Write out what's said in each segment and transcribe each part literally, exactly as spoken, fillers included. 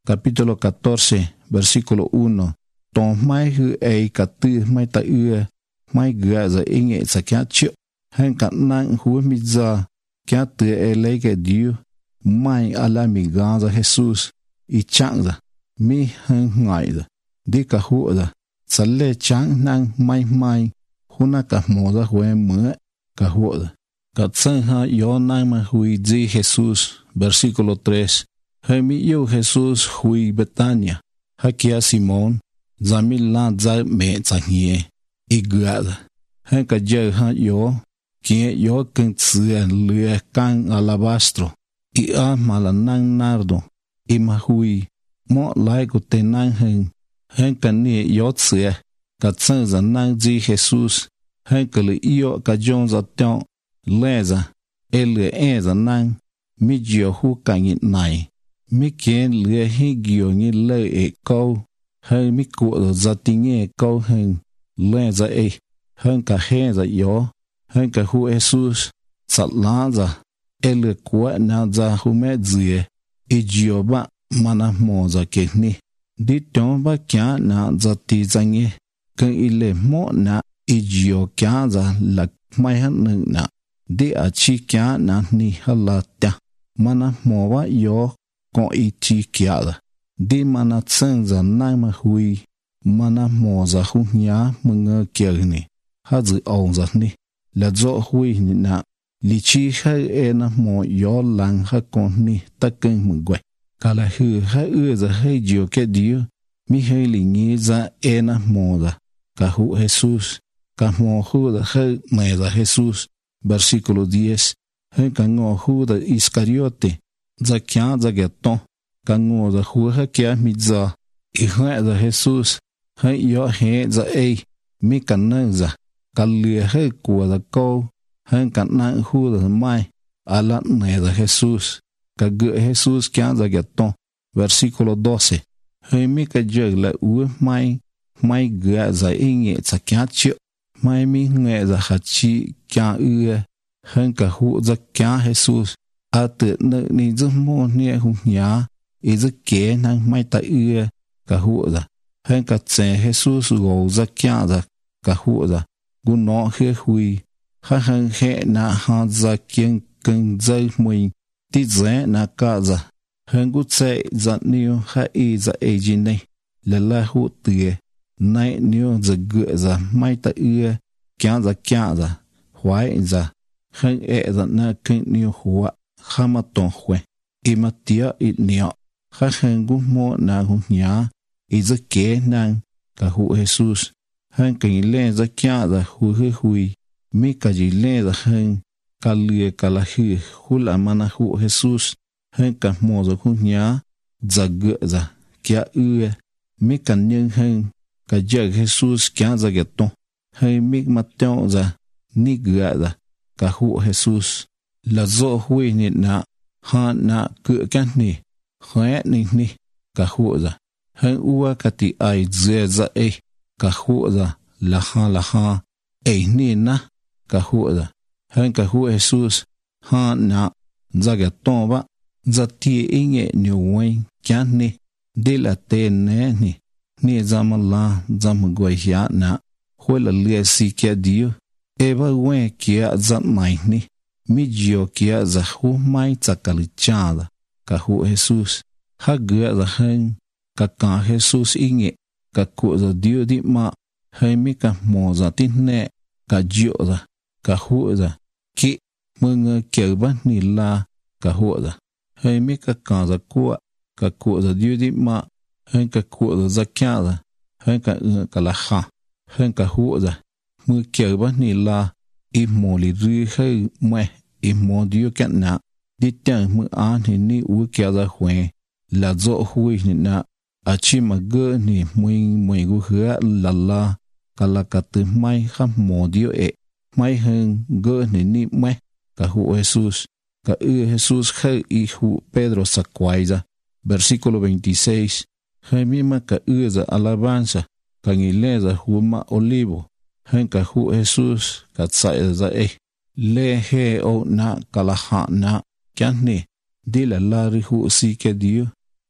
capítulo catorce, versículo uno. Tòn mai hư ei cả tư mai ta ưa, mai gạ za ý nghệ sa kia chịu. Hên cả năng hú mi za, kia tư e lấy cái điu, mai ala mi gà za Jesus, i chang za, mi hên ngại za, đi cả hú za, sa lê chang năng mai mai, hú na cả mô za huê mưa, cả hú za. Cả tsang ha yo năng ma hui di Jesus, versículo tres. Hê mi yêu Jesus hui Betania, ha kia Simon, za mi lan za mẹ za nhẹ, i gạ za. Hên cả giờ ha yo, kia yo keng tsua lue kang alabastro, i a mala nang nardo, i ma hui, mo lai ko te nang heng, heng ka ni yo tsua, ka tsang za nang di Jesus, heng ka le iyo ka jong za tiong, le za, e le e za nang, mi jio hu ka ngit nai, mi kien le hi gio ngi le e câu, heng mi kuo za ting e câu heng, le za e, heng ka he za yo, hên cả hu Jesus sat lá za e le kwa na za hu me zie e jio ba mana mo za ke ni di ton ba kya na za ti za nge kan i le mo na e jio kya za la mai han nang na di a chi kya na ni hala ta mana mo wa yo ko i chi kya za di mana tsang za na ma hui mana mo za hu nya mnga kya ni ha zi ong za ni la zo hui ni na li chi ha e na mo yo lang ha kon ni ta ken mu gwe kala hu ha u za he jio ke dio mi he li ni za e na mo da ka hu Jesus ka mo hu da he me da Jesus versículo diez he ka ngo hu da Iscariote za kya za geton ka ngo da hu ha kya mi za i ha da Jesus he yo he za e mi ka na za cả lìa hơi của là câu hơn cả năng khu là mai ala này là Jesus cả gỡ Jesus kia ra cái ton versículo doce hơi mi cái giờ là u mai mai gỡ ra ý nghĩa sa kia chịu mai mi nghe ra hạt chi kia ư hơn cả hu ra kia Jesus à tự nơi ni rất mô nia hùng nhá ý rất kế năng mai ta ư cả hu ra hơn cả trẻ Jesus gầu ra kia ra cả hu ra gu no he hui ha han he na ha za kieng keng zai mui ti ze na ka za han gu tse za niu ha i za e ji nei la la hu tie nai niu za gu za mai ta ue kya za kya za huai za han e za na ken niu hua ha ma ton hue i ma tia i niu ha han gu mo na hu nya i za ke nang ka hu Jesus hên cái lẽ ra kia ra hui hui hui mi cái gì lẽ ra hên cái lìa cái là hư hu là mana hu Jesus hên cái mò ra hu nhá ra gỡ ra kia ư mi cái nhân hên cái giờ Jesus kia ra cái ton hên mi mặt teo ra ni gỡ ra cái hu Jesus là do hui nè na ha na cựa cái nè khóe nè nè cái hu ra hên ua cái ti ai dễ ra e ka hu da la ha la ha e ni na ka hu da han ka hu Jesus ha na za ga ton ba za ti e nge ni wai kya ni de la te ne ni ni za ma la za ma gwa ya na ho la le si kya dio e ba we kya za mai ni mi jio kya za hu mai za ka li cha da ka hu Jesus ha ga za han ka ka Jesus e nge ka ku za dio di ma hai mi ka mo za tin ne ka jio za ka hu za ki mương kêu ba ni la ka hu za hai mi ka ka za ku ka ku za dio di ma hai ka ku za kya za hai ka ka la ha hai ka hu za mương kêu ba ni la i mo li ri hai me i mo dio ka na di tang mương an ni ni u kya za hwe la zo hui ni na a chi ma gơ ni mui mui gu hứa la la ka la ka tu mai kham mo dio e mai hơn gơ ni ni me ka hu Jesus ka u Jesus khai i hu Pedro sa kwaiza versículo veintiséis hai mi ma ka u za alabanza ka ngile za hu ma olivo hai ka hu Jesus ka tsai za e le he o na ka la ha na kyan ni di la la ri hu si ke dio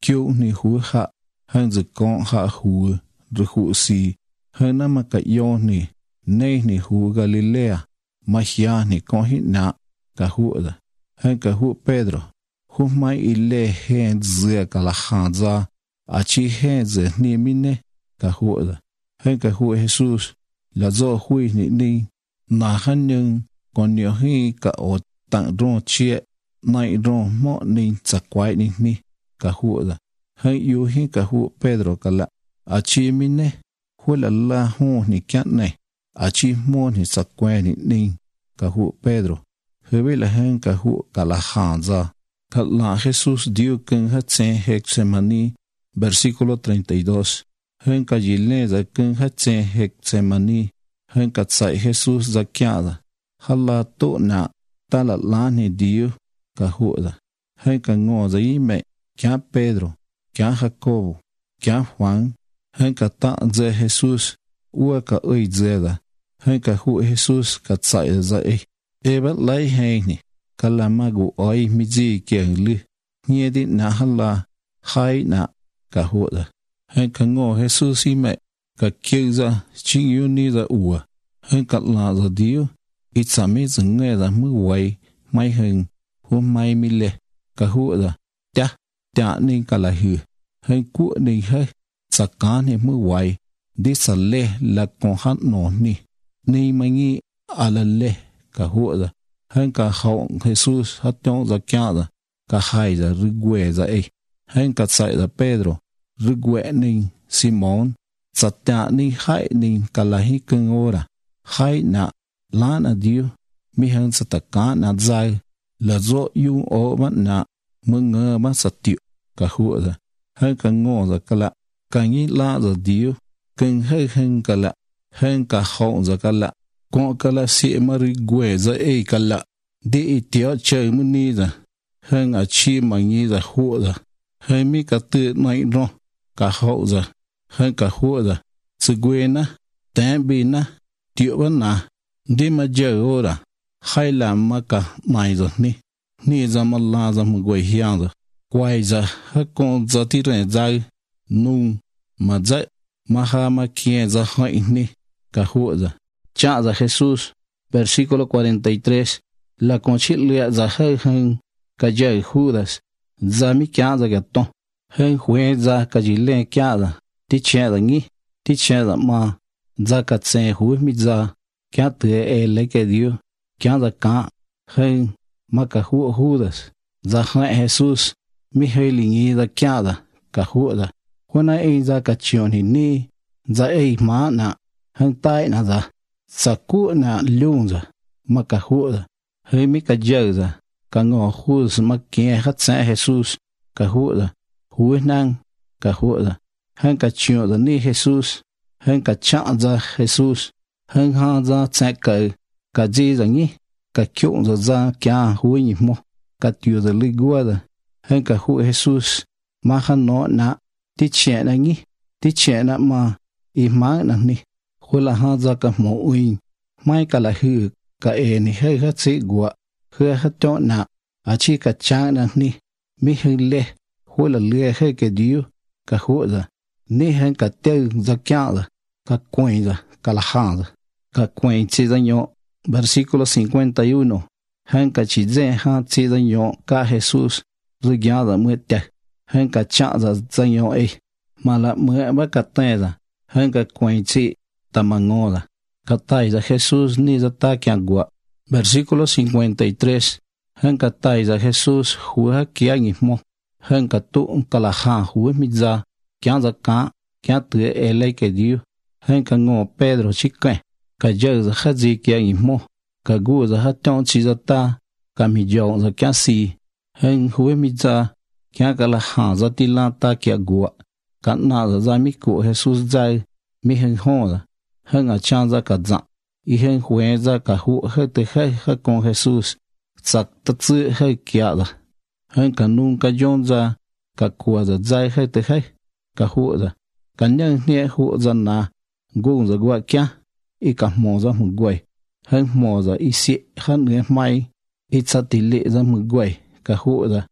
kêu ni hú hạ hơn dự con hạ hú rồi hú xì hơn năm mà cả yo ni nay ni hú Galilea mà hia ni con hít nạ cả hú đó hơn cả hú Pedro hú mai ile hen dưa cả là hàng ra à chỉ hen dưa ni mine cả hú đó hơn cả hú Jesus là do hui ni ni na han nhưng còn nhiều khi cả ở tặng rong chia này rong mọ ni chặt quái ni ni cả hú đó hơn yêu hi cả hú Pedro cả là à chỉ mine hú là la hô ni chặt này à chỉ mô ni chặt quái ni ni cả hú Pedro hơi bị là hơn cả hú cả là hàng ra cả là Jesus dio cưng hết sen Hexemani versículo treinta y dos hơn cả gì lẽ ra cưng hết sen Hexemani hơn cả sai Jesus ra kia ra hala to na ta là la ni dio cả hú ra hơn cả ngô ra ý mẹ kia Pedro kia Jacobo kia Juan hơn cả ta ra Jesus ua cả ơi ra ra hơn cả hú Jesus cả sai ra ấy e bắt lấy hay nè kalamagu oi miji kiang li nhie đi na hala hai na cả hộ da hay cả ngô Jesus si mẹ cả kêu ra chính yêu ni ra ua hay cả là ra điu ít sa mi dừng nghe ra mưa quay mai hừng hôm mai mi lệ cả hộ da cha cha nên cả là hư hay cụ nên hơi sa cá nên mưa quay đi sa lệ là con hát nổ ni ni mai nghĩ ala lệ cả hộ da hơn cả hậu Jesus hát trong ra kia ra cả hai ra rư quê ra ấy hơn cả sai ra Pedro rư quê ninh Simon sát tạ ninh hai ninh cả là hi cưng ora hai na lan ở điu mi hơn sát tạ cá na dài là do yung ô mắt na mừng ngờ mắt sát tiệu cả hụa ra hơn cả ngô ra cả là cả nghĩ la ra điu cưng hơi hơn cả là hơn cả hậu ra cả là con cả là sĩ mà rì quê ra ấy cả là đi tiếu chơi muốn đi ra hơn ở chi mà nghĩ ra hụa ra hơn mi cả tự này nó cả hậu ra hơn cả hụa ra sự quê na tém bị na tiếu vẫn na đi mà giờ ô ra hay làm mà cả này rồi ni ni ra mà la ra mà quay hiang rồi quay ra hết con ra thì này ra nung mà dậy mà ha mà kia ra hỏi ni cả hụa ra cha ra Jesus versículo cuarenta y tres la conchillia za hơi hơn cả giờ Judas za mi kia za gato hơn huế za cả gì lên kia ra tí che ra nghi tí che ra mà za cả xe huế mi za kia tự e lấy cái điều kia ra cả hơn mà cả hu Judas za hai Jesus mi hơi lì nghi ra kia ra cả hu ra hôm nay za cả chiều thì ni za ấy mà na hơn tai na za sa cụ na lung ra mà cả hu ra hơi mi cả giờ ra cả ngõ khu mà kia hát sẽ Jesus cả hu ra hu năng cả hu ra hơn cả chiều ra ni Jesus hơn cả chọn ra Jesus hơn ha ra sẽ cả cả gì ra nhỉ cả kiểu ra ra kia hu nhỉ mo cả tiêu ra li gua ra hơn cả hu Jesus mà han nó na tí trẻ na nhỉ tí trẻ na mà im má na ni hu là ha ra cả mo uin mai cả là hư cả e ni hơi hết sĩ gua hơi hết cho na à chỉ cả cha na ni mi hơi lệ hu là lệ hơi cái điều cả hu ra ni hơn cả tiêu ra kia ra cả quay ra cả là hàng ra cả quay chỉ ra nhỏ versículo cincuenta y uno hơn cả chỉ dễ ha chỉ ra nhỏ cả Jesus rồi kia ra mới tệ hơn cả cha ra ra nhỏ ấy mà là mới bắt cả tay ra hơn cả quay chỉ tama ngô ra cả tay ra Jesus ni ra ta kia gua versículo cincuenta y tres hơn cả tay ra Jesus hua kia nghỉ mo hơn cả tụ cả là hàng hua mi ra kia ra cá kia tự e lấy cái điều hơn cả ngô Pedro chỉ cái cả giờ ra hết gì kia nghỉ mo cả gu ra hết trong chỉ ra ta cả mi dòng ra kia si hơn hua mi ra kia cả là hàng ra ti la ta kia gua cả na ra ra mi cụ Jesus ra mi hơn ho ra hơn ở trang ra cả dạng y hơn huế ra cả hụ hơi từ hơi hơi con Jesus sạc tất sự hơi kia ra hơn cả nung cả dông ra cả cua ra dai hơi từ hơi cả hụ ra cả nhân nhẹ hụ ra na gung ra gọi kia y cả mò ra một quầy hơn mò ra y xị hơn người mai y sa tỷ lệ ra một quầy cả hụ ra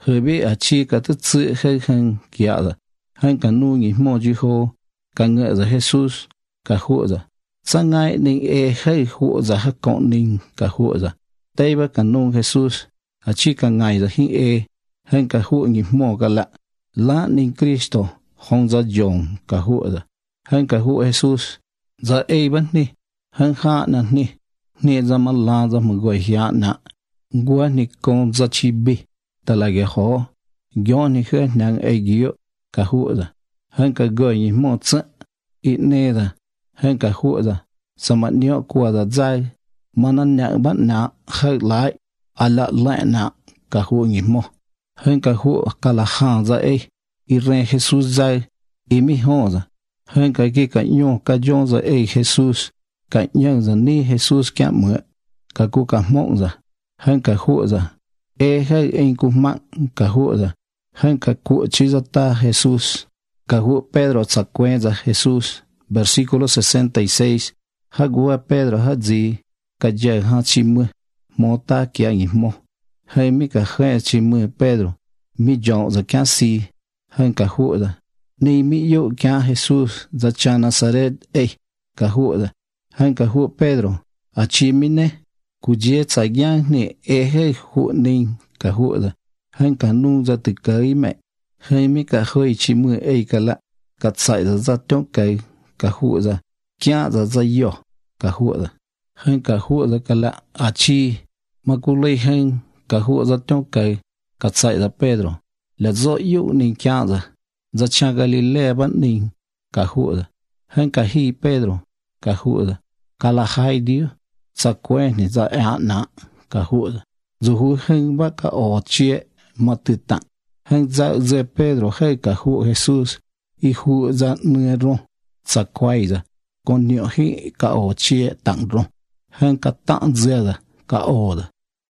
hơi biết à chi cả tức sự hơi hơn kia rồi hơn cả nu nhỉ mò chứ hồ cả ngựa rồi Jesus cả hộ rồi sang ngày nên e hơi hộ rồi hết con nên cả hộ rồi đây ba cả nu Jesus à chi cả ngày rồi hin e hơn cả hộ nhỉ mò cả lạ lá nên Cristo không ra dòng cả hộ rồi hơn cả hộ Jesus giờ e vẫn đi hơn khác nè đi nè ra mà la ra mà gọi hiện nè gua nè con ra chi bi ta lại cái họ gió nè khơi nàng e gió cả hộ rồi hơn cả gọi nhỉ mò sợ ít nè rồi hơn cả hộ rồi sao mà nhớ qua rồi dài mà nó nhận bắt nè khơi lại à lạ lại nè cả hộ nhỉ mò hơn cả hộ cả là hàng ra e Irene Jesus dài imi ho rồi hơn cái cái cái nhau cái John rồi e Jesus cái nhân rồi ni Jesus kia mở cái cô cả mộng rồi hơn cả hộ rồi e hay anh cũng mạng cả hộ rồi hơn cả cụ chỉ ra ta Jesus cả hộ Pedro sa quen ra Jesus versículo sesenta y seis ha gua Pedro ha gì cái giờ ha chi mưa mò ta kia nhỉ mò hay mi cả khai chi mưa Pedro mi dọn ra kia si hơn cả hộ rồi ni mi yo kia Jesus ra cha Nazaret e cả hộ rồi hơn cả hộ Pedro à chi mi ne cụ giết sai giang nè e hay hộ ninh cả hộ rồi hơn cả nu ra từ cái mẹ hay mi cả hơi chi mưa e cả lạ cả sai ra ra trong cái cả hộ rồi kia ra ra yo cả hộ rồi hơn cả hộ rồi cả lạ à chi mà cụ lấy hơn cả hộ ra trong cái cả sai ra Pedro là do yêu ninh kia rồi ra cha Galilea bắn ninh cả hộ rồi hơn cả hi Pedro cả hộ rồi cả là hai đứa sa quen thì ra án nã cả hộ rồi dù hú hơn bác cả ở chia mà tự tặng hơn ra giờ Pedro hay cả hộ Jesus y hộ ra nửa rong sa quay rồi còn nhiều khi cả ở chia tặng rong hơn cả tặng giờ rồi cả ở rồi